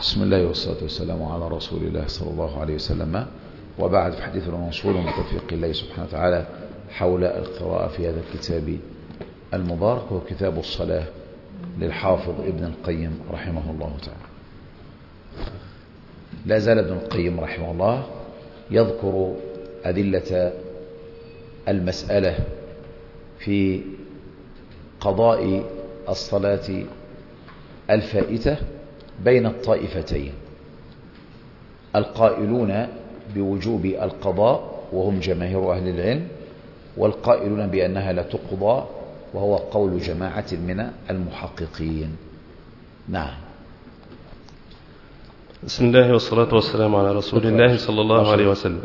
بسم الله والصلاة والسلام على رسول الله صلى الله عليه وسلم. وبعد، في حديث المنصور من توفيق الله سبحانه وتعالى حول القراءة في هذا الكتاب المبارك، هو كتاب الصلاة للحافظ ابن القيم رحمه الله تعالى. لا زال ابن القيم رحمه الله يذكر أدلة المسألة في قضاء الصلاة الفائتة بين الطائفتين، القائلون بوجوب القضاء وهم جماهير أهل العلم، والقائلون بأنها لا تقضى وهو قول جماعة من المحققين. نعم. بسم الله والصلاة والسلام على رسول الله صلى الله عليه وسلم.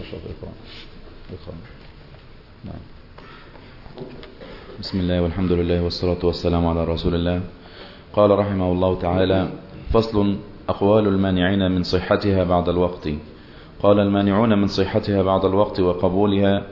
نعم. بسم الله والحمد لله والصلاة والسلام على رسول الله. قال رحمه الله تعالى: فصل: أقوال المانعين من صحتها بعد الوقت. قال: المانعون من صحتها بعد الوقت وقبولها.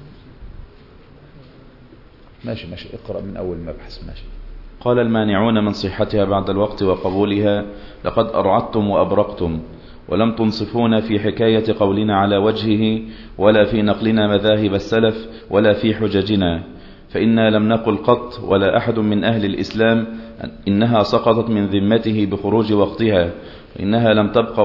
ماشي اقرأ من أول مبحث. ماشي. قال: المانعون من صحتها بعد الوقت وقبولها لقد أرعدتم وأبرقتم، ولم تنصفون في حكاية قولنا على وجهه، ولا في نقلنا مذاهب السلف، ولا في حججنا، فإنا لم نقل قط ولا أحد من أهل الإسلام إنها سقطت من ذمته بخروج وقتها، وإنها لم تبقى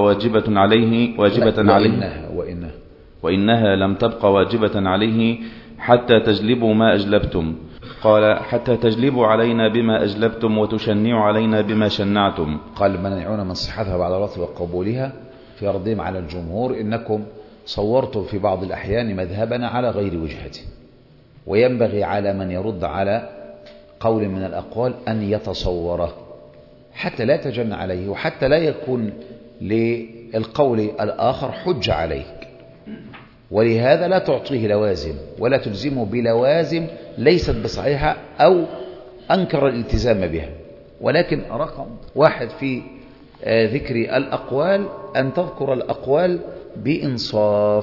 وإنها لم تبقى واجبة عليه حتى تجلبوا ما أجلبتم. قال: حتى تجلبوا علينا بما أجلبتم وتشنعوا علينا بما شنعتم. قال: المنعون من صحتها بعد الوقت وقبولها في ردهم على الجمهور: إنكم صورتم في بعض الأحيان مذهبنا على غير وجهته، وينبغي على من يرد على قول من الأقوال أن يتصوره حتى لا يتجنى عليه، وحتى لا يكون للقول الآخر حجة عليك، ولهذا لا تعطيه لوازم ولا تلزمه بلوازم ليست بصحيحة أو أنكر الالتزام بها. ولكن رقم واحد في ذكر الأقوال أن تذكر الأقوال بإنصاف،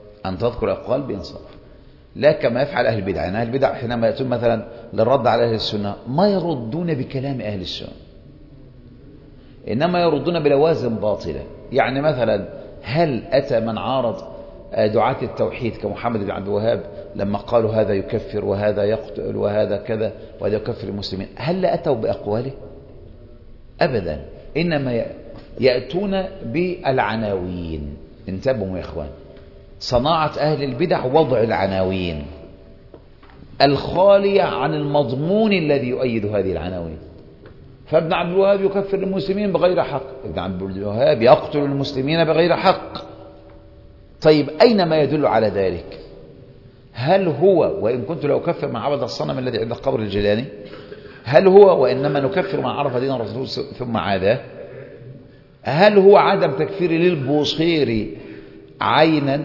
لا كما يفعل أهل البدع. يعني أهل البدع حينما يأتون مثلا للرد على أهل السنة ما يردون بكلام أهل السنة، إنما يردون بلوازم باطلة. يعني مثلا هل أتى من عارض دعاة التوحيد كمحمد بن عبد الوهاب لما قالوا هذا يكفر وهذا يقتل وهذا كذا وهذا يكفر المسلمين، هل أتوا بأقواله؟ أبدا، إنما يأتون بالعناوين. انتبهوا يا إخوان، صناعة أهل البدع وضع العناوين الخالية عن المضمون الذي يؤيد هذه العناوين. فابن عبد الوهاب يكفر المسلمين بغير حق، ابن عبد الوهاب يقتل المسلمين بغير حق. طيب أين ما يدل على ذلك؟ هل هو وإن كنت لا أكفر من عبد الصنم الذي عند قبر الجيلاني، هل هو وإنما نكفر من عرف دين الرسول ثم عاداه؟ هل هو عدم تكفير للبوصيري عينا؟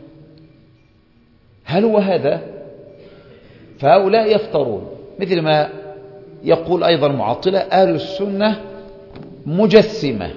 هل هو هذا؟ فهؤلاء يفترون، مثل ما يقول أيضا المعطلة: أهل السنة مجسمة.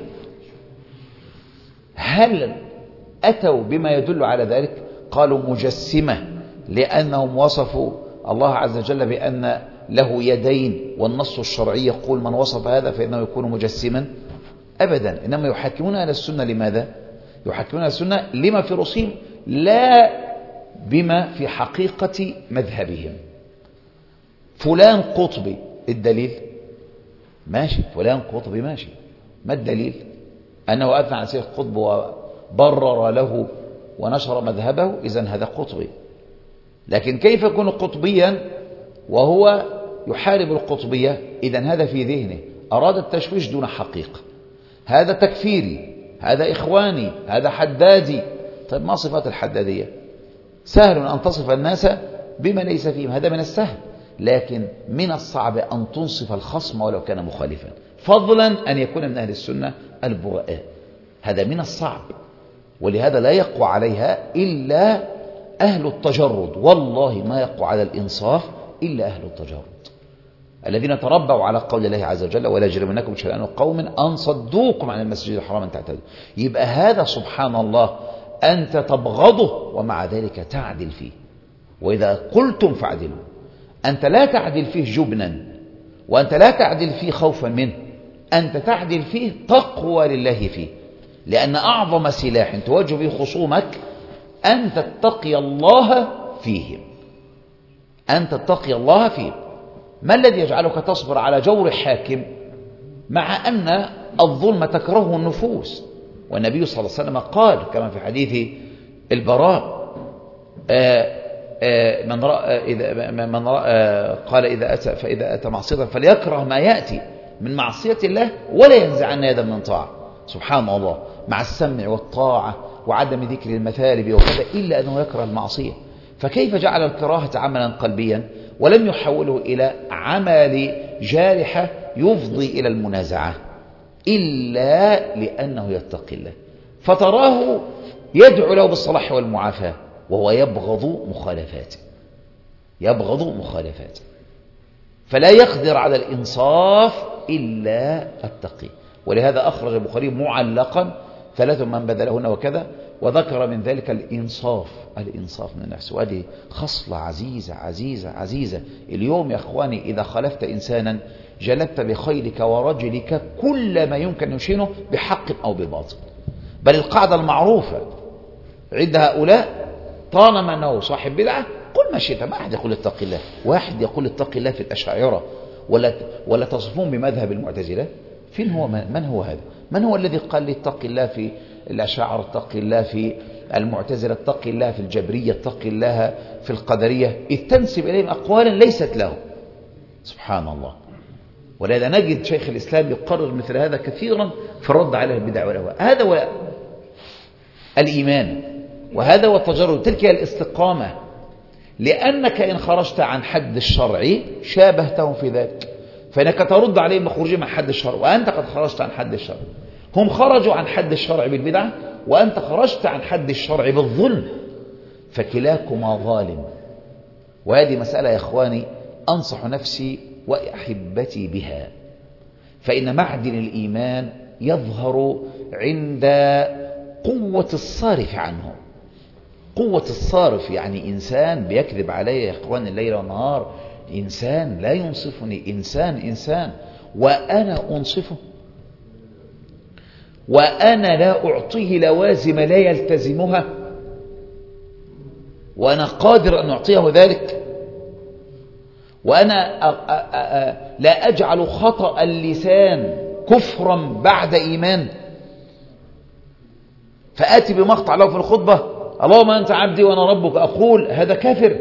هل أتوا بما يدل على ذلك؟ قالوا مجسمة لأنهم وصفوا الله عز وجل بأن له يدين، والنص الشرعي يقول من وصف هذا فإنه يكون مجسما. أبدا، إنما يحكمون أهل السنة. لماذا؟ يحكمون أهل السنة لما في رؤوسهم لا بما في حقيقة مذهبهم. فلان قطبي، الدليل؟ ماشي، فلان قطبي ماشي، ما الدليل؟ أنه أثنى على سيد قطب وبرر له ونشر مذهبه، إذن هذا قطبي. لكن كيف يكون قطبيا وهو يحارب القطبية؟ إذن هذا في ذهنه أراد التشويش دون حقيقة. هذا تكفيري، هذا إخواني، هذا حدادي. طيب ما صفات الحدادية؟ سهل أن تصف الناس بما ليس فيهم، هذا من السهل. لكن من الصعب أن تنصف الخصم ولو كان مخالفا، فضلا أن يكون من أهل السنة البراء. هذا من الصعب، ولهذا لا يقوى عليها إلا أهل التجرد. والله ما يقوى على الإنصاف إلا أهل التجرد الذين تربوا على قول الله عز وجل: ولا يجرمنكم شنآن قوم أن صدوكم عن المسجد الحرام أن تعتدوا. يبقى هذا سبحان الله أنت تبغضه ومع ذلك تعدل فيه. وإذا قلتم فاعدلوا، أنت لا تعدل فيه جبنا، وأنت لا تعدل فيه خوفا منه، أنت تعدل فيه تقوى لله فيه، لأن أعظم سلاح تواجه به خصومك أن تتقي الله فيهم، أن تتقي الله فيهم. ما الذي يجعلك تصبر على جور حاكم مع أن الظلم تكرهه النفوس؟ والنبي صلى الله عليه وسلم قال كما في حديث البراء من رأى قال فإذا أتى معصية فليكره ما يأتي من معصية الله ولا ينزعن يدا من طاعة. سبحان الله، مع السمع والطاعة وعدم ذكر المثالب وكذا، إلا أنه يكره المعصية. فكيف جعل الكراهة عملا قلبيا ولم يحوله إلى عمل جارحة يفضي إلى المنازعة، إلا لأنه يتقي الله، فتراه يدعو له بالصلاح والمعافاة وهو يبغض مخالفاته، يبغض مخالفاته، فلا يقدر على الإنصاف إلا التقي. ولهذا أخرج البخاري معلقا 3 من بذلهن وكذا، وذكر من ذلك الإنصاف من النفس. وهذه خصلة عزيزة عزيزة عزيزة. اليوم يا أخواني إذا خالفت إنسانا جلدت بخيلك ورجلك كل ما يمكن يشينه بحق أو بباطل. بل القاعدة المعروفة عند هؤلاء طالما أنه صاحب بدعة قل ما شئت، ما أحد يقول اتق الله. واحد يقول اتق الله في الأشاعرة ولا تصفون بمذهب المعتزلة؟ فين هو؟ من هو هذا؟ من هو الذي قال لي اتق الله في الأشاعرة، اتق الله في المعتزلة، اتق الله في الجبرية، اتق الله في القدرية، إذ تنسب إليهم أقوالا ليست له؟ سبحان الله. ولذا نجد شيخ الإسلام يقرر مثل هذا كثيرا في الرد على البدع والأهواء. هذا هو الإيمان، وهذا هو التجرد، تلك هي الاستقامة. لأنك إن خرجت عن حد الشرع شابهتهم في ذلك، فإنك ترد عليهم بخروجهم عن حد الشرع وأنت قد خرجت عن حد الشرع. هم خرجوا عن حد الشرع بالبدعة وأنت خرجت عن حد الشرع بالظلم، فكلاكما ظالم. وهذه مسألة يا إخواني أنصح نفسي وأحبتي بها، فإن معدن الإيمان يظهر عند قوة الصارف عنه. قوة الصارف يعني إنسان بيكذب علي يا إخواني الليل والنهار، إنسان لا ينصفني، إنسان وأنا أنصفه، وأنا لا أعطيه لوازم لا يلتزمها، وأنا قادر أن أعطيه ذلك، وأنا لا أجعل خطأ اللسان كفرا بعد إيمان. فآتي بمقطع له في الخطبة اللهم أنت عبدي وأنا ربك، أقول هذا كافر.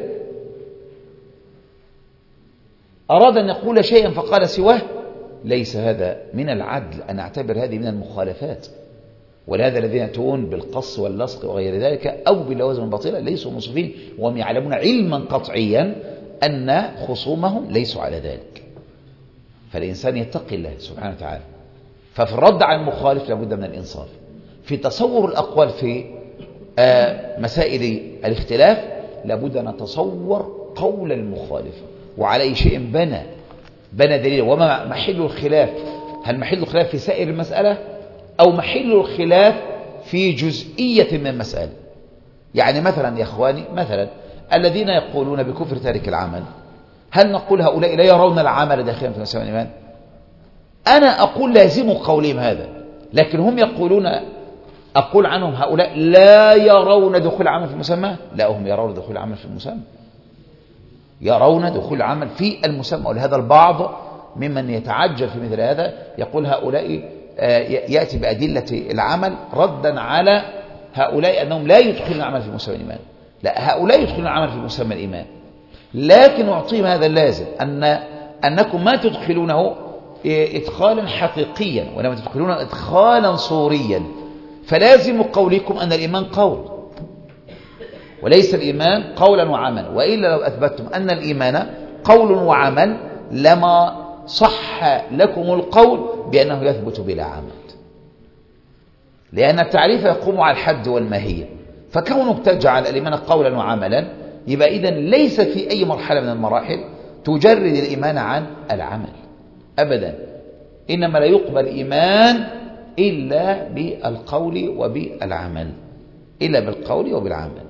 أراد أن يقول شيئا فقال سواه، ليس هذا من العدل، أن أعتبر هذه من المخالفات. ولهذا الذين يأتون بالقص واللصق وغير ذلك أو باللوازم الباطلة ليسوا منصفين، وهم يعلمون علما قطعيا أن خصومهم ليسوا على ذلك. فالإنسان يتقي الله سبحانه وتعالى. ففي الرد على المخالف لابد من الإنصاف. في تصور الأقوال في مسائل الاختلاف لابد أن نتصور قول المخالف وعلى أي شيء بنى دليل، وما محل الخلاف. هل محل الخلاف في سائر المسألة أو محل الخلاف في جزئية من المسألة؟ يعني مثلا يا إخواني، مثلا الذين يقولون بكفر تارك العمل، هل نقول هؤلاء لا يرون العمل داخلا في مسمى الإيمان؟ أنا أقول لازم قولهم هذا، لكن هم يقولون، أقول عنهم هؤلاء لا يرون دخول العمل في المسمى. لا، هم يرون دخول العمل في المسمى، يرون دخول العمل في المسمى. ولهذا البعض ممن يتعجل في مثل هذا يقول هؤلاء يأتي بأدلة العمل ردا على هؤلاء أنهم لا يدخلون العمل في مسمى الإيمان. لا، هؤلاء يدخلون العمل في مسمى الإيمان، لكن أعطيهم هذا اللازم، أنكم ما تدخلونه إدخالا حقيقيا وإنما تدخلونه إدخالا صوريا. فلازم قولكم أن الإيمان قول وليس الإيمان قولا وعمل، وإلا لو أثبتتم أن الإيمان قول وعمل لما صح لكم القول بأنه يثبت بلا عمل، لأن التعريف يقوم على الحد والماهية. فكونك تجعل الإيمان قولا وعملا يبقى إذن ليس في أي مرحلة من المراحل تجرد الإيمان عن العمل أبدا، إنما لا يقبل إيمان إلا بالقول وبالعمل، إلا بالقول وبالعمل.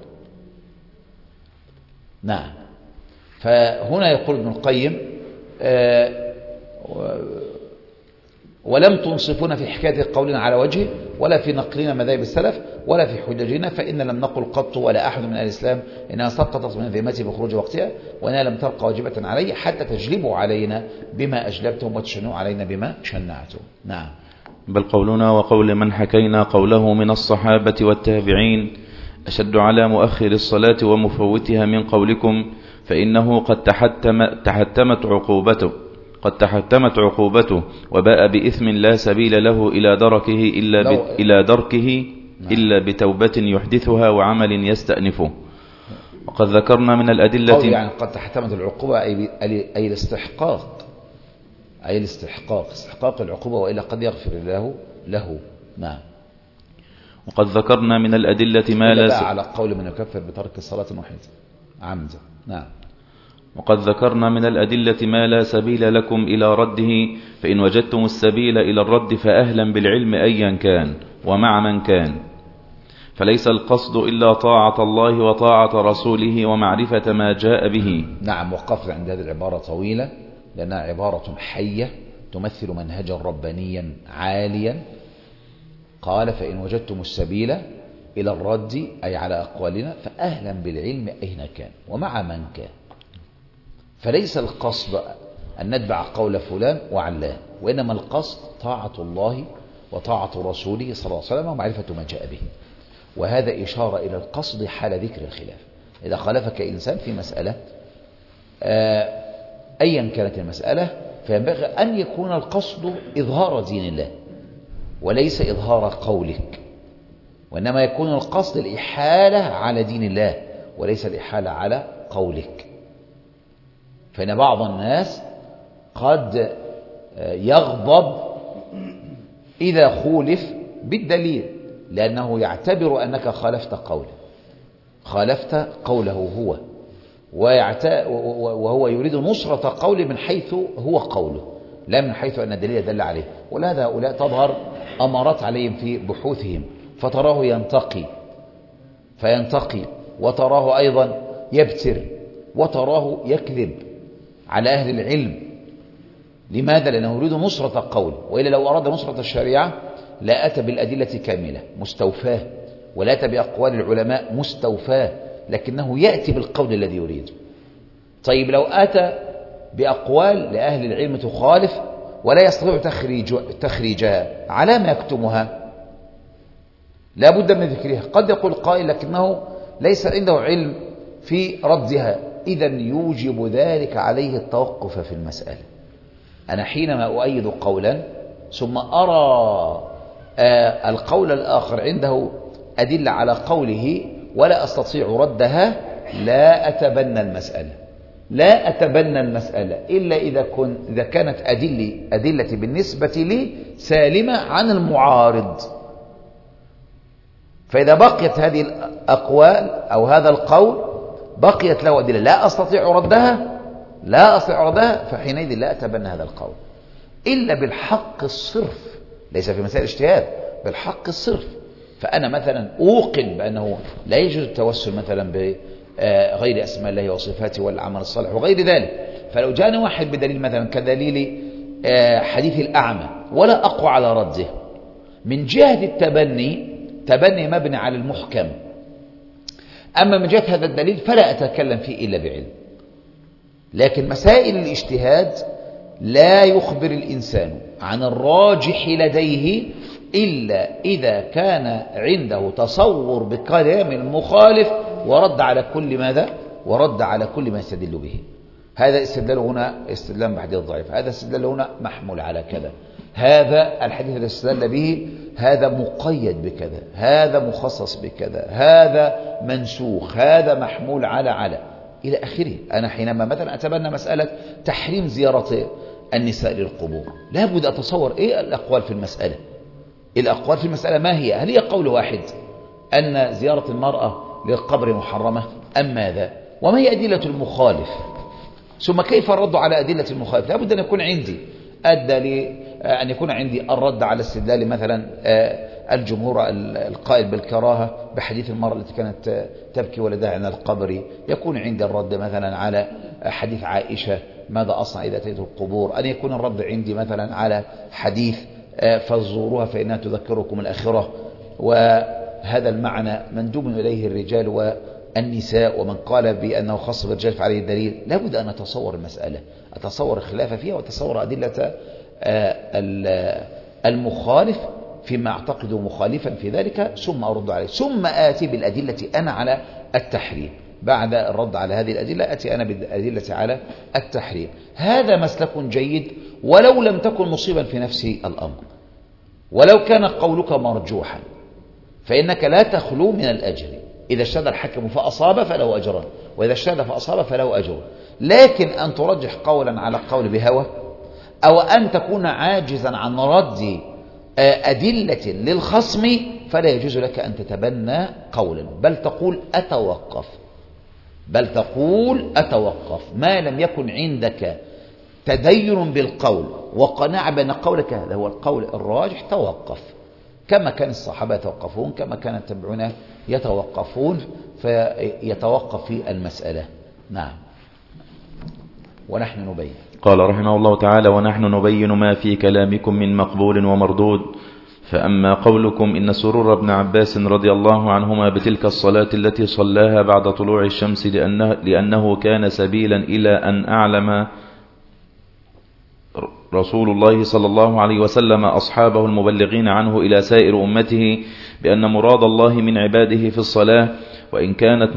نعم. فهنا يقول ابن القيم ولم تنصفونا في حكاية قولنا على وجهه ولا في نقلنا مذاهب السلف ولا في حججنا، فإن لم نقل قط ولا أحد من أهل الإسلام إنها سقطت من ذمته بخروج وقتها وأنها لم تبقى واجبة عليه حتى تجلبوا علينا بما أجلبتم وتشنوا علينا بما شنعتم. نعم. بل قولنا وقول من حكينا قوله من الصحابة والتابعين أشد على مؤخر الصلاة ومفوتها من قولكم، فإنه قد تحتمت عقوبته وباء بإثم لا سبيل له إلى دركه إلا بتوبة يحدثها وعمل يستأنفه. وقد ذكرنا من الأدلة يعني قد تحتمت العقوبة أي الاستحقاق، استحقاق العقوبة، وإلا قد يغفر الله له. نعم. وقد ذكرنا من الأدلة ما لا على قول من يكفر بترك الصلاة واحدة عمدا. نعم. وقد ذكرنا من الأدلة ما لا سبيل لكم إلى رده، فإن وجدتم السبيل إلى الرد فأهلا بالعلم أيا كان ومع من كان، فليس القصد إلا طاعة الله وطاعة رسوله ومعرفة ما جاء به. نعم. وقفت عند هذه العبارة طويلة لأنها عبارة حية تمثل منهجا ربانيا عاليا. قال فإن وجدتم السبيل إلى الرد أي على أقوالنا فأهلا بالعلم أين كان ومع من كان، فليس القصد أن نتبع قول فلان وعلان، وإنما القصد طاعة الله وطاعة رسوله صلى الله عليه وسلم ومعرفة ما جاء به. وهذا إشارة إلى القصد حال ذكر الخلاف. إذا خالفك إنسان في مسألة أيا كانت المسألة فينبغي أن يكون القصد إظهار دين الله وليس إظهار قولك، وإنما يكون القصد الإحالة على دين الله وليس الإحالة على قولك. فإن بعض الناس قد يغضب إذا خولف بالدليل لأنه يعتبر أنك خالفت قوله هو، وهو يريد نصرة قوله من حيث هو قوله لا من حيث أن الدليل دل عليه. ولهذا هؤلاء تظهر أمارات عليهم في بحوثهم، فتراه فينتقي وتراه أيضا يبتر وتراه يكذب على أهل العلم. لماذا؟ لأنه يريد نصرة قول، وإلا لو أراد نصرة الشريعة لا أتى بالأدلة كاملة مستوفاة ولا أتى بأقوال العلماء مستوفاة، لكنه يأتي بالقول الذي يريد. طيب لو أتى بأقوال لأهل العلم تخالف ولا يستطيع تخريجها، على ما يكتمها؟ لا بد من ذكرها. قد يقول قائل لكنه ليس عنده علم في ردها، إذن يوجب ذلك عليه التوقف في المسألة. أنا حينما أؤيد قولا ثم أرى القول الآخر عنده أدلة على قوله ولا أستطيع ردها، لا أتبنى المسألة إلا إذا كانت أدلتي بالنسبة لي سالمة عن المعارض. فإذا بقيت هذه الأقوال أو هذا القول بقيت له أدلة لا أستطيع ردها، فحينئذ لا أتبنى هذا القول إلا بالحق الصرف، ليس في مسائل اجتهاد، بالحق الصرف. فأنا مثلا أوقن بأنه لا يجوز التوسل مثلا بغير أسماء الله وصفاته والعمل الصالح وغير ذلك. فلو جاءني واحد بدليل مثلا كدليل حديث الأعمى ولا أقوى على رده، من جهة تبني مبني على المحكم، أما من جهة هذا الدليل فلا أتكلم فيه إلا بعلم. لكن مسائل الاجتهاد لا يخبر الإنسان عن الراجح لديه إلا إذا كان عنده تصور بكلام المخالف ورد على كل ما يستدل به. هذا استدلال هنا استدلال بحديث ضعيف، هذا استدلال هنا محمول على كذا، هذا الحديث الذي استدل به هذا مقيد بكذا، هذا مخصص بكذا، هذا منسوخ، هذا محمول على إلى آخره. أنا حينما مثلا أتبنى مسألة تحريم زيارة النساء للقبور، لابد أتصور إيه الأقوال في المسألة. الأقوال في المسألة ما هي؟ هل هي قول واحد أن زيارة المرأة للقبر محرمة أم ماذا؟ وما هي أدلة المخالف؟ ثم كيف الرد على أدلة المخالف؟ لابد أن يكون عندي أن يكون عندي الرد على استدلال مثلا الجمهور القائل بالكراهة بحديث المرأة التي كانت تبكي ولدها عند القبر، يكون عندي الرد مثلا على حديث عائشة ماذا أصنع إذا أتيت القبور، أن يكون الرد عندي مثلا على حديث فزوروها فإنها تذكركم الآخرة، وهذا المعنى مندوب إليه الرجال والنساء، ومن قال بأنه خاص بالرجال فعليه الدليل. لابد أن أتصور المسألة، أتصور الخلاف فيها وأتصور أدلة المخالف فيما أعتقد مخالفا في ذلك، ثم أرد عليه، ثم آتي بالأدلة أنا على التحريم. بعد الرد على هذه الأدلة أتي أنا بالأدلة على التحريم. هذا مسلك جيد ولو لم تكن مصيبا في نفس الأمر، ولو كان قولك مرجوحا، فإنك لا تخلو من الأجر. إذا اجتهد الحكم فأصاب فله أجران، وإذا اجتهد فأصاب فله أجر. لكن أن ترجح قولا على قول بهوى، أو أن تكون عاجزا عن رد أدلة للخصم، فلا يجوز لك أن تتبنى قولا، بل تقول أتوقف ما لم يكن عندك تدين بالقول وقناعة بأن قولك هذا هو القول الراجح، توقف، كما كان الصحابة يتوقفون، كما كان التابعون يتوقفون، فيتوقف في المسألة. نعم. ونحن نبين. قال رحمه الله تعالى: ونحن نبين ما في كلامكم من مقبول ومردود. فأما قولكم إن سرور ابن عباس رضي الله عنهما بتلك الصلاة التي صلاها بعد طلوع الشمس لأنه كان سبيلا إلى أن أعلم رسول الله صلى الله عليه وسلم أصحابه المبلغين عنه إلى سائر أمته بأن مراد الله من عباده في الصلاة وإن كانت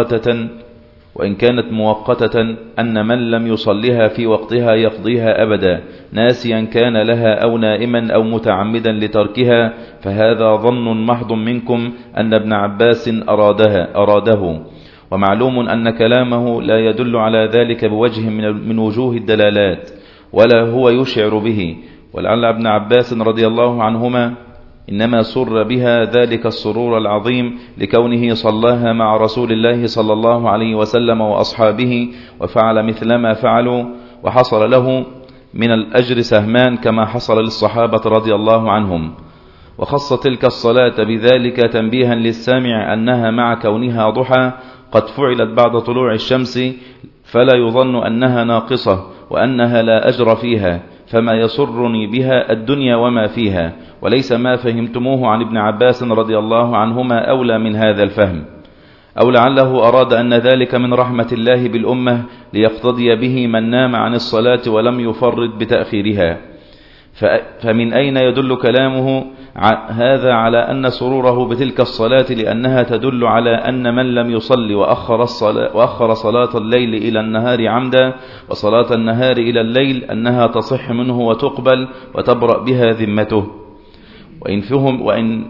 مؤقتة أن من لم يصلها في وقتها يقضيها أبدا، ناسيا كان لها أو نائما أو متعمدا لتركها، فهذا ظن محض منكم أن ابن عباس أراده. ومعلوم أن كلامه لا يدل على ذلك بوجه من وجوه الدلالات، ولا هو يشعر به، ولعل ابن عباس رضي الله عنهما إنما سر بها ذلك السرور العظيم لكونه صلاها مع رسول الله صلى الله عليه وسلم وأصحابه، وفعل مثل ما فعلوا، وحصل له من الأجر سهمان كما حصل للصحابة رضي الله عنهم. وخص تلك الصلاة بذلك تنبيها للسامع أنها مع كونها ضحى قد فعلت بعد طلوع الشمس، فلا يظن أنها ناقصة وأنها لا أجر فيها، فما يسرني بها الدنيا وما فيها، وليس ما فهمتموه عن ابن عباس رضي الله عنهما أولى من هذا الفهم. أو لعله أراد أن ذلك من رحمة الله بالأمة ليقتضي به من نام عن الصلاة ولم يفرط بتأخيرها. فمن أين يدل كلامه هذا على أن سروره بتلك الصلاة لأنها تدل على أن من لم يصلي وأخر صلاة الليل إلى النهار عمدا وصلاة النهار إلى الليل أنها تصح منه وتقبل وتبرأ بها ذمته. وإن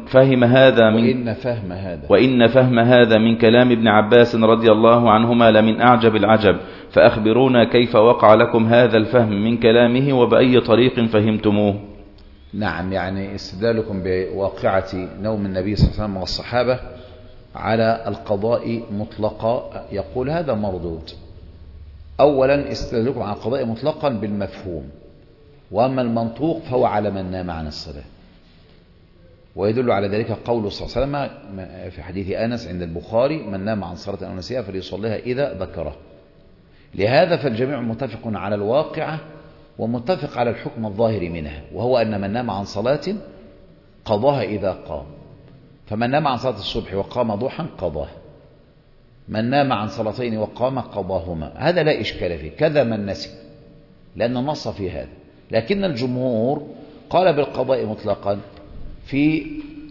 فهم هذا من كلام ابن عباس رضي الله عنهما لمن أعجب العجب، فأخبرونا كيف وقع لكم هذا الفهم من كلامه وبأي طريق فهمتموه. نعم، يعني استدلالكم بواقعة نوم النبي صلى الله عليه وسلم والصحابة على القضاء مطلقا يقول هذا مردود. أولا استدلالكم على القضاء مطلقا بالمفهوم، وأما المنطوق فهو على من نام عن الصلاة، ويدل على ذلك قوله صلى الله عليه وسلم في حديث أنس عند البخاري: من نام عن صلاة أو نسيها فليصليها إذا ذكره. لهذا فالجميع متفق على الواقعة ومتفق على الحكم الظاهر منها، وهو أن من نام عن صلاة قضاها إذا قام. فمن نام عن صلاة الصبح وقام ضحى قضاه، من نام عن صلاتين وقام قضاهما، هذا لا إشكال فيه، كذا من نسي، لأن النص في هذا. لكن الجمهور قال بالقضاء مطلقا في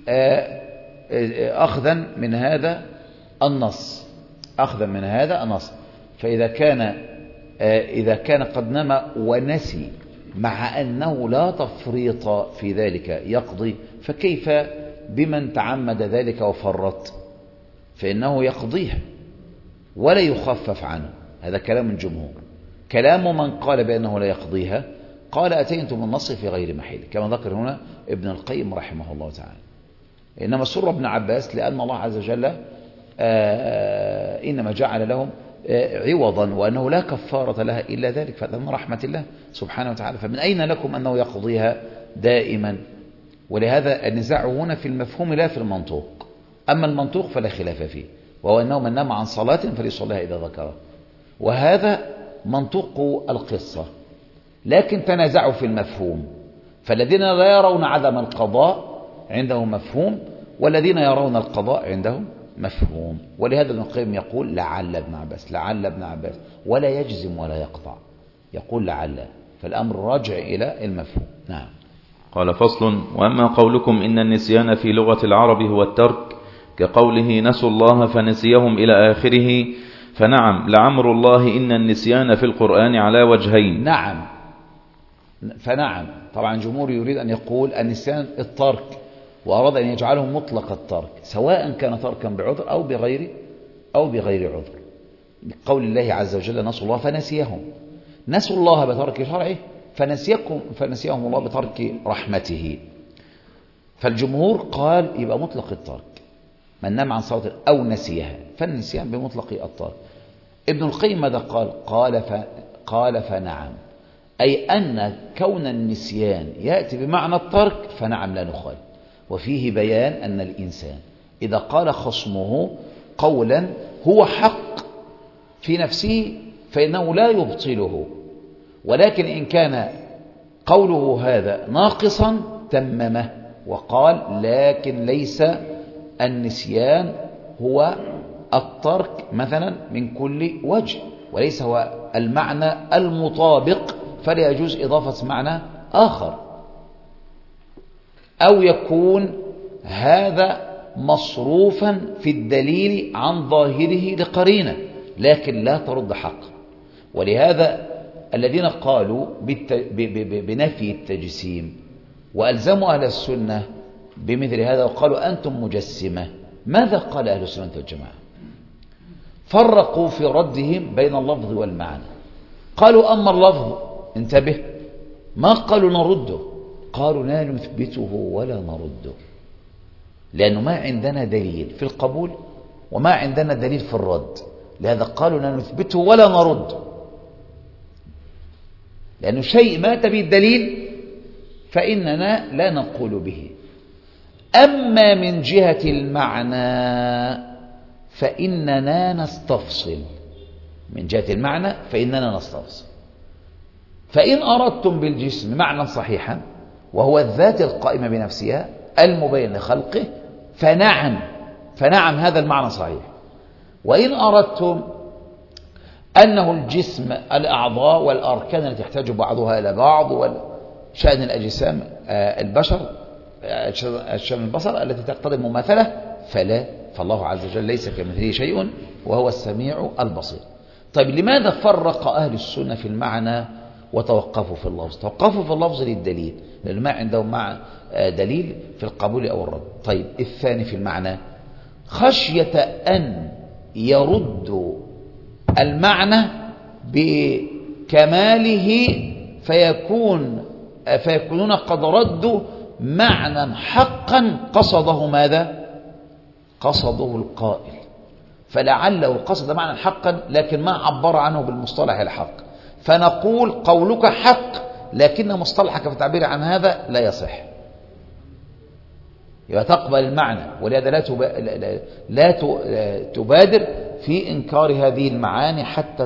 أخذا من هذا النص. فإذا كان قد نام ونسي مع أنه لا تفريط في ذلك يقضي، فكيف بمن تعمد ذلك وفرط؟ فإنه يقضيها ولا يخفف عنه. هذا كلام الجمهور. كلام من قال بأنه لا يقضيها قال أتيتم النص في غير محل، كما ذكر هنا ابن القيم رحمه الله تعالى. إنما سر ابن عباس لأن الله عز وجل إنما جعل لهم عوضا، وأنه لا كفارة لها إلا ذلك، فهذا من رحمة الله سبحانه وتعالى. فمن أين لكم أنه يقضيها دائما؟ ولهذا النزاع هنا في المفهوم لا في المنطوق. أما المنطوق فلا خلاف فيه، وهو أنه من نام عن صلاة فليصليها إذا ذكره. وهذا منطوق القصة، لكن تنازعوا في المفهوم. فالذين لا يرون عدم القضاء عندهم مفهوم، والذين يرون القضاء عندهم مفهوم. ولهذا ابن القيم يقول لعل ابن عباس، ولا يجزم ولا يقطع، يقول لعل، فالأمر راجع إلى المفهوم. نعم. قال فصل: وأما قولكم إن النسيان في لغة العرب هو الترك، كقوله نسوا الله فنسيهم إلى آخره، فنعم لعمر الله إن النسيان في القرآن على وجهين. نعم، فنعم. طبعا الجمهور يريد أن يقول النسيان الترك، وأراد أن يجعله مطلق الترك، سواء كان تركا بعذر أو بغير عذر. قول الله عز وجل نسوا الله فنسيهم، نسوا الله بترك شرعه فنسيهم الله بترك رحمته. فالجمهور قال يبقى مطلق الترك، من نام عن صلاة أو نسيها فالنسيان بمطلق الترك. ابن القيم ماذا قال فنعم، أي أن كون النسيان يأتي بمعنى الترك فنعم لا نخالف. وفيه بيان أن الإنسان إذا قال خصمه قولا هو حق في نفسه فإنه لا يبطله، ولكن إن كان قوله هذا ناقصا تممه وقال لكن ليس النسيان هو الترك مثلا من كل وجه، وليس هو المعنى المطابق، فلا يجوز إضافة معنى آخر. أو يكون هذا مصروفا في الدليل عن ظاهره لقرينة لكن لا ترد حق. ولهذا الذين قالوا بنفي التجسيم وألزموا أهل السنة بمثل هذا وقالوا أنتم مجسمة، ماذا قال أهل السنة والجماعة؟ فرقوا في ردهم بين اللفظ والمعنى. قالوا أما اللفظ انتبه، ما قالوا نرده، قالوا لا نثبته ولا نرده، لأنه ما عندنا دليل في القبول وما عندنا دليل في الرد، لهذا قالوا لا نثبته ولا نرده، لأنه شيء مات به الدليل فإننا لا نقول به. أما من جهة المعنى فإننا نستفصل، من جهة المعنى فإننا نستفصل. فإن أردتم بالجسم معنى صحيحا وهو الذات القائمة بنفسها المبين لخلقه فنعم هذا المعنى صحيح. وإن أردتم أنه الجسم الأعضاء والأركان التي تحتاج بعضها إلى بعض وشأن الأجسام البشر أجسام البصر التي تقتضي المماثلة فلا، فالله عز وجل ليس كمثله شيء وهو السميع البصير. طيب لماذا فرق أهل السنة في المعنى وتوقفوا في اللفظ؟ توقفوا في اللفظ للدليل، لأن ما عندهم مع دليل في القبول أو الرد. طيب الثاني في المعنى خشية أن يرد المعنى بكماله فيكونون قد ردوا معنى حقا قصده ماذا؟ قصده القائل، فلعله قصد معنى حقا لكن ما عبر عنه بالمصطلح الحق، فنقول قولك حق لكن مصطلحك في التعبير عن هذا لا يصح، يبقى تقبل المعنى. ولهذا لا تبادر في إنكار هذه المعاني حتى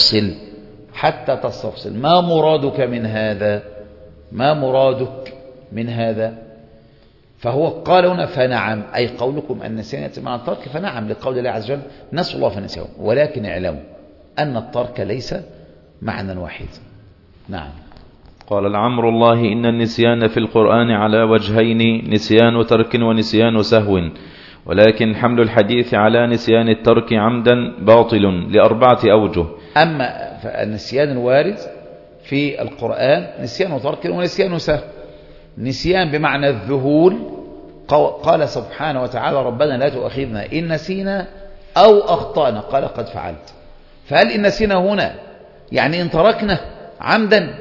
تستفصل ما مرادك من هذا، ما مرادك من هذا. فهو قال هنا فنعم، أي قولكم أن النسيان يأتي مع الترك فنعم، لقول الله عز وجل نسوا الله فنسيهم، ولكن اعلموا أن الترك ليس معنى واحد. نعم. قال لعمر الله إن النسيان في القرآن على وجهين، نسيان ترك ونسيان سهو، ولكن حمل الحديث على نسيان الترك عمدا باطل لأربعة أوجه. أما النسيان الوارد في القرآن نسيان ترك ونسيان سهو. نسيان بمعنى الذهول، قال سبحانه وتعالى ربنا لا تؤاخذنا إن نسينا أو أخطأنا، قال قد فعلت. فهل إن نسينا هنا يعني إن تركنا عمدا؟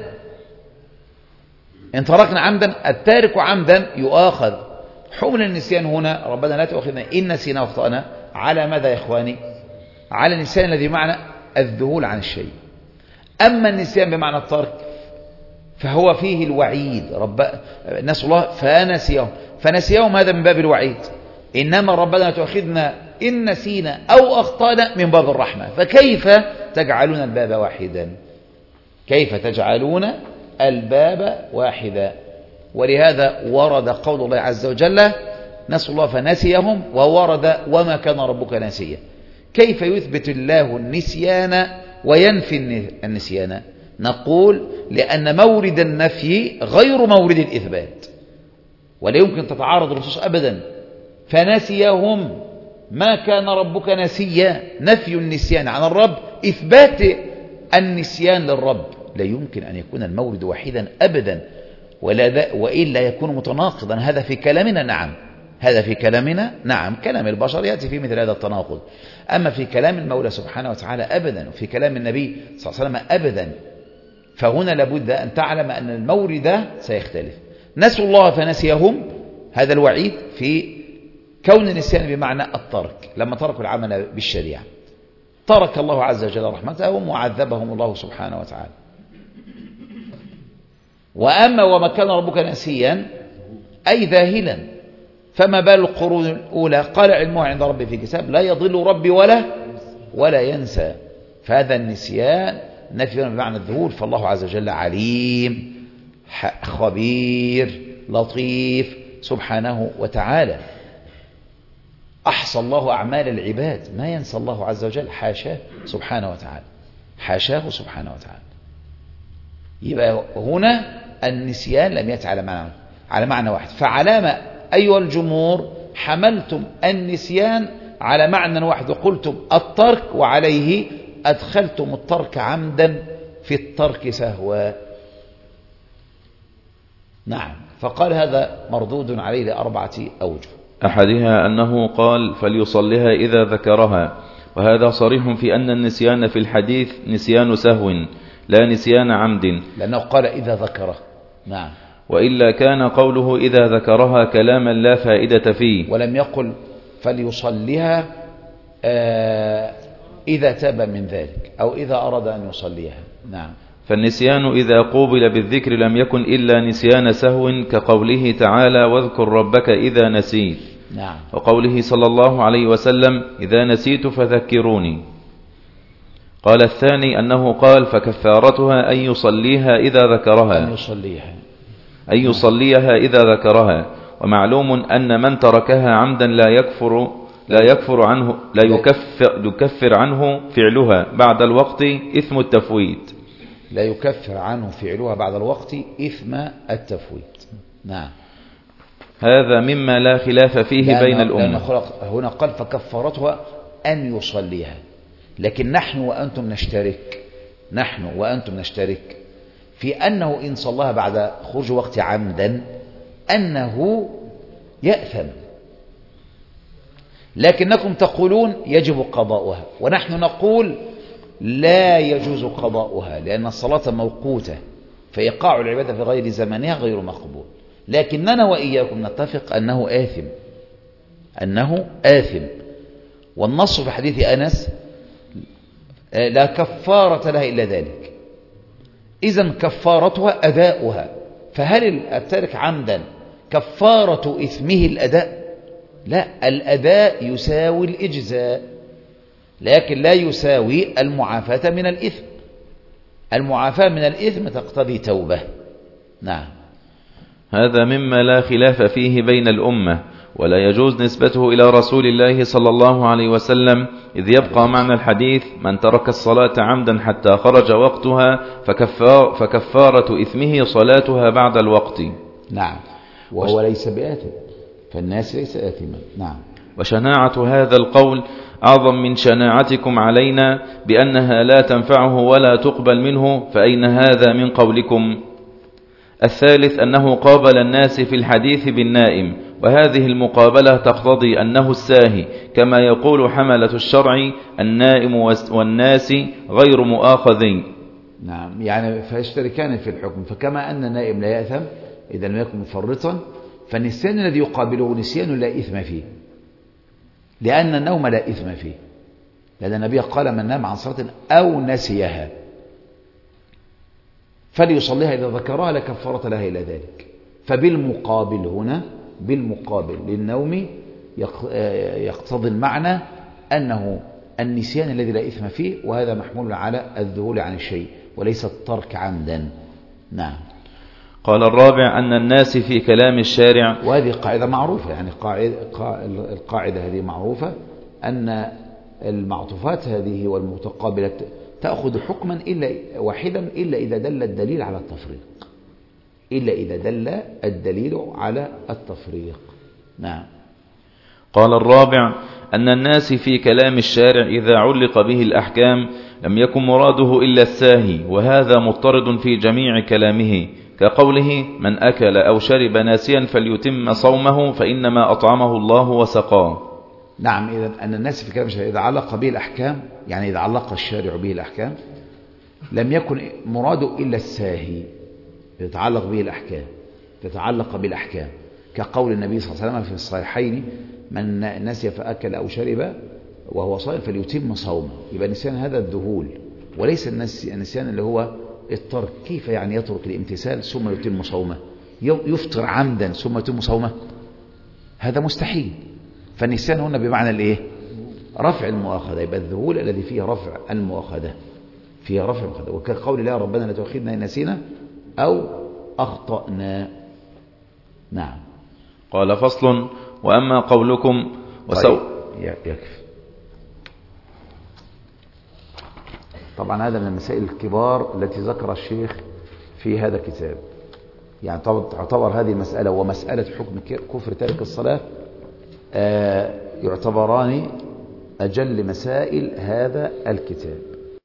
إن تركنا عمدا التارك عمدا يؤاخذ. حمل النسيان هنا ربنا لا تؤاخذنا إن نسينا واخطأنا على ماذا يا إخواني؟ على النسيان الذي معنى الذهول عن الشيء. أما النسيان بمعنى الترك فهو فيه الوعيد، نسوا الله فنسيهم هذا من باب الوعيد. إنما ربنا لا تؤاخذنا إن نسينا أو أخطأنا من باب الرحمة. فكيف تجعلون الباب واحدا؟ كيف تجعلون الباب واحدا؟ ولهذا ورد قول الله عز وجل نسوا الله فنسيهم، وورد وما كان ربك نسيا. كيف يثبت الله النسيان وينفي النسيان؟ نقول لأن مورد النفي غير مورد الإثبات، ولا يمكن تتعارض النصوص أبدا. فنسيهم ما كان ربك نسيا، نفي النسيان عن الرب، إثبات النسيان للرب. لا يمكن أن يكون المورد واحدا أبدا، وإلا يكون متناقضا. هذا في كلامنا نعم، هذا في كلامنا نعم، كلام البشر يأتي في مثل هذا التناقض. أما في كلام المولى سبحانه وتعالى أبدا، وفي كلام النبي صلى الله عليه وسلم أبدا. فهنا لابد أن تعلم أن المورد سيختلف. نسوا الله فنسيهم، هذا الوعيد في كون النسيان بمعنى الترك، لما تركوا العمل بالشريعة ترك الله عز وجل رحمتهم وعذبهم الله سبحانه وتعالى. وأما وما كان ربك نسيا أي ذاهلا، فما بال القرون الأولى قال علمها عند ربي في كتاب لا يضل ربي ولا ينسى. فهذا النسيان نفي بمعنى الذهول. فالله عز وجل عليم خبير لطيف سبحانه وتعالى. أحصى الله أعمال العباد، ما ينسى الله عز وجل، حاشاه سبحانه وتعالى، حاشاه سبحانه وتعالى. يبقى هنا النسيان لم يأتي على معنى واحد. فعلامة أيها الجمهور حملتم النسيان على معنى واحد وقلتم الترك، وعليه أدخلتم الترك عمدا في الترك سهوا. نعم. فقال هذا مردود عليه لأربعة أوجه. أحدها أنه قال فليصلها إذا ذكرها، وهذا صريح في أن النسيان في الحديث نسيان سهو لا نسيان عمد، لأنه قال إذا ذكره. نعم. وإلا كان قوله إذا ذكرها كلاما لا فائدة فيه، ولم يقل فليصليها إذا تاب من ذلك أو إذا أراد أن يصليها. نعم. فالنسيان إذا قوبل بالذكر لم يكن إلا نسيان سهو، كقوله تعالى واذكر ربك إذا نسيت. نعم. وقوله صلى الله عليه وسلم إذا نسيت فذكروني. قال الثاني أنه قال فكفارتها أن يصليها إذا ذكرها، أن يصليها إذا ذكرها. ومعلوم أن من تركها عمدا لا يكفر عنه فعلها بعد الوقت إثم التفويت. لا يكفر عنه فعلها بعد الوقت إثم التفويت. نعم. هذا مما لا خلاف فيه بين الأمة. هنا قال فكفارتها أن يصليها، لكن نحن وأنتم نشترك في أنه إن صلاها بعد خروج وقت عمدا أنه يأثم، لكنكم تقولون يجب قضاؤها، ونحن نقول لا يجوز قضاؤها لأن الصلاة موقوتة، فإيقاع العبادة في غير زمانها غير مقبول. لكننا وإياكم نتفق أنه آثم. والنص في حديث أنس لا كفارة لها إلا ذلك. إذن كفارتها أداؤها. فهل التارك عمدا كفارة إثمه الأداء؟ لا، الأداء يساوي الإجزاء، لكن لا يساوي المعافاة من الإثم. المعافاة من الإثم تقتضي توبة. نعم. هذا مما لا خلاف فيه بين الأمة، ولا يجوز نسبته إلى رسول الله صلى الله عليه وسلم، إذ يبقى معنى الحديث من ترك الصلاة عمدا حتى خرج وقتها فكفارة إثمه صلاتها بعد الوقت. نعم. وهو ليس بآثم، فالناس ليس آثما. نعم. وشناعة هذا القول أعظم من شناعتكم علينا بأنها لا تنفعه ولا تقبل منه، فأين هذا من قولكم؟ الثالث أنه قابل الناس في الحديث بالنائم، وهذه المقابلة تقتضي أنه الساهي، كما يقول حملة الشرع النائم والناس غير مؤاخذين. نعم، يعني فيشتركان في الحكم. فكما أن النائم لا يأثم إذا لم يكن مفرطا، فالنسيان الذي يقابله نسيان لا إثم فيه، لأن النوم لا إثم فيه، لأن النبي قال من نام عن صلاة أو نسيها فليصليها إذا ذكرها لا كفارة لها إلى ذلك. فبالمقابل هنا، بالمقابل للنوم يقتضي المعنى أنه النسيان الذي لا إثم فيه، وهذا محمول على الذهول عن الشيء وليس الترك عمدا. نعم. قال الرابع أن الناس في كلام الشارع، وهذه قاعدة معروفة، يعني القاعدة هذه معروفة، أن المعطوفات هذه والمتقابلة تأخذ حكما إلا واحدا إلا إذا دل الدليل على التفريق، إلا إذا دل الدليل على التفريق. نعم. قال الرابع أن الناس في كلام الشارع إذا علق به الأحكام لم يكن مراده إلا الساهي، وهذا مضطرد في جميع كلامه، كقوله من أكل أو شرب ناسيا فليتم صومه فإنما أطعمه الله وسقاه. نعم. إذا أن الناس في كلام الشارع إذا علق به الأحكام، يعني إذا علق الشارع به الأحكام لم يكن مراده إلا الساهي، يتعلق به الأحكام، تتعلق بالأحكام، كقول النبي صلى الله عليه وسلم في الصحيحين من نسي فأكل أو شرب وهو صائم فليتم صومه. يبقى النسيان هذا الذهول، وليس النسيان اللي هو الترك. كيف يعني يترك الامتثال ثم يتم صومه؟ يفطر عمدا ثم يتم صومه؟ هذا مستحيل. فالنسيان هنا بمعنى الايه؟ رفع المؤاخذة. يبقى الذهول الذي فيه رفع المؤاخذة، فيه رفع المؤاخذة، وكقول الله ربنا لا تؤاخذنا إن نسينا أو أخطأنا. نعم. قال فصل وأما قولكم يكفي. طبعا هذا من المسائل الكبار التي ذكر الشيخ في هذا الكتاب، يعني تعتبر هذه المسألة ومسألة حكم كفر تارك الصلاة يعتبران أجل مسائل هذا الكتاب.